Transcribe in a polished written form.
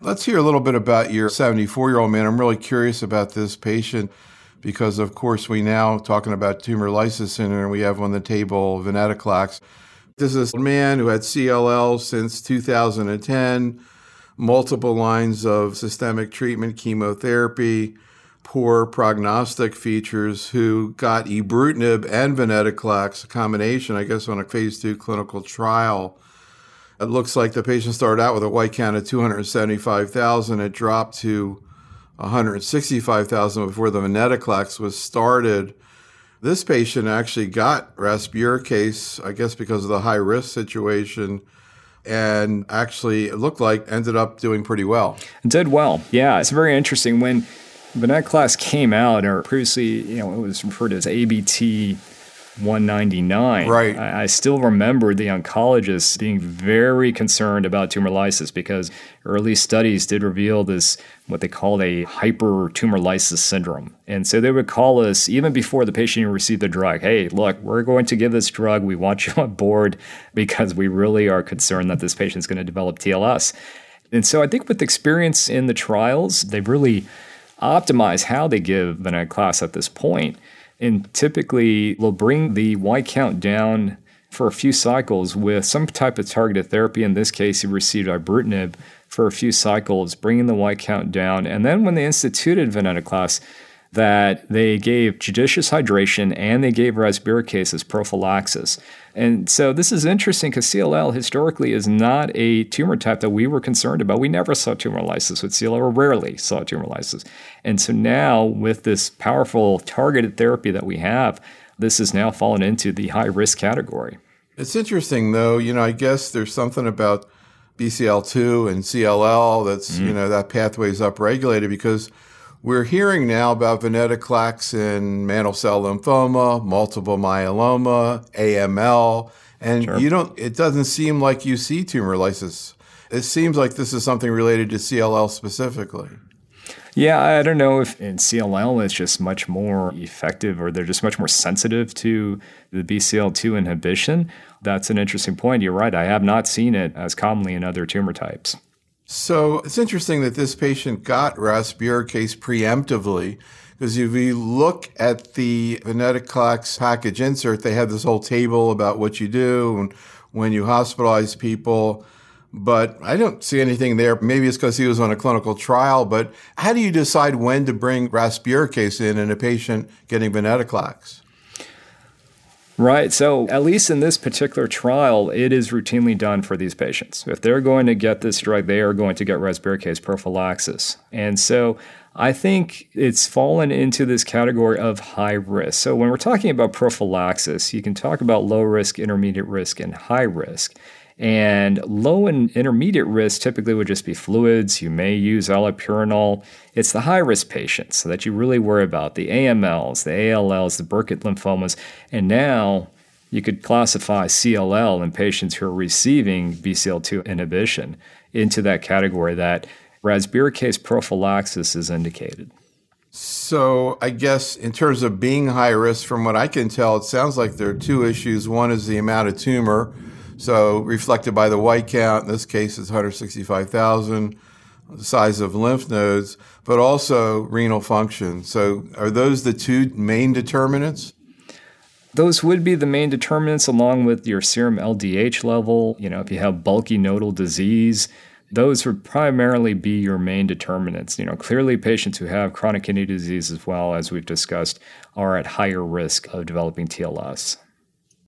Let's hear a little bit about your 74-year-old man. I'm really curious about this patient because, of course, we now, talking about tumor lysis syndrome, we have on the table venetoclax. This is a man who had CLL since 2010, multiple lines of systemic treatment, chemotherapy, poor prognostic features, who got ibrutinib and venetoclax, a combination, I guess, on a phase 2 clinical trial. It looks like the patient started out with a white count of 275,000. It dropped to 165,000 before the venetoclax was started. This patient actually got rasburicase, I guess because of the high-risk situation, and actually it looked like ended up doing pretty well. It did well. Yeah, it's very interesting. When venetoclax came out, or previously, it was referred to as ABT 199. Right. I still remember the oncologists being very concerned about tumor lysis because early studies did reveal this, what they called a hyper tumor lysis syndrome. And so they would call us, even before the patient even received the drug, hey, look, we're going to give this drug. We want you on board because we really are concerned that this patient is going to develop TLS. And so I think with experience in the trials, they've really optimized how they give venetoclax at this point. And typically, they'll bring the white count down for a few cycles with some type of targeted therapy. In this case, he received ibrutinib for a few cycles, bringing the white count down. And then when they instituted venetoclax, that they gave judicious hydration and they gave rasburicase as prophylaxis. And so this is interesting because CLL historically is not a tumor type that we were concerned about. We never saw tumor lysis with CLL, or rarely saw tumor lysis. And so now with this powerful targeted therapy that we have, this has now fallen into the high-risk category. It's interesting, though. I guess there's something about BCL2 and CLL that's, that pathway is upregulated because we're hearing now about venetoclax in mantle cell lymphoma, multiple myeloma, AML, and Sure. it doesn't seem like you see tumor lysis. It seems like this is something related to CLL specifically. Yeah, I don't know if in CLL it's just much more effective or they're just much more sensitive to the BCL2 inhibition. That's an interesting point. You're right. I have not seen it as commonly in other tumor types. So it's interesting that this patient got rasburicase preemptively because if you look at the venetoclax package insert, they have this whole table about what you do and when you hospitalize people. But I don't see anything there. Maybe it's because he was on a clinical trial. But how do you decide when to bring rasburicase in a patient getting venetoclax? Right. So at least in this particular trial, it is routinely done for these patients. If they're going to get this drug, they are going to get rasburicase prophylaxis. And so I think it's fallen into this category of high risk. So when we're talking about prophylaxis, you can talk about low risk, intermediate risk, and high risk. And low and intermediate risk typically would just be fluids. You may use allopurinol. It's the high-risk patients so that you really worry about the AMLs, the ALLs, the Burkitt lymphomas. And now you could classify CLL in patients who are receiving BCL2 inhibition into that category that rasburicase prophylaxis is indicated. So I guess in terms of being high risk, from what I can tell, it sounds like there are two issues. One is the amount of tumor, so reflected by the white count. In this case, it's 165,000, the size of lymph nodes, but also renal function. So are those the two main determinants? Those would be the main determinants along with your serum LDH level. If you have bulky nodal disease, those would primarily be your main determinants. Clearly patients who have chronic kidney disease as well, as we've discussed, are at higher risk of developing TLS.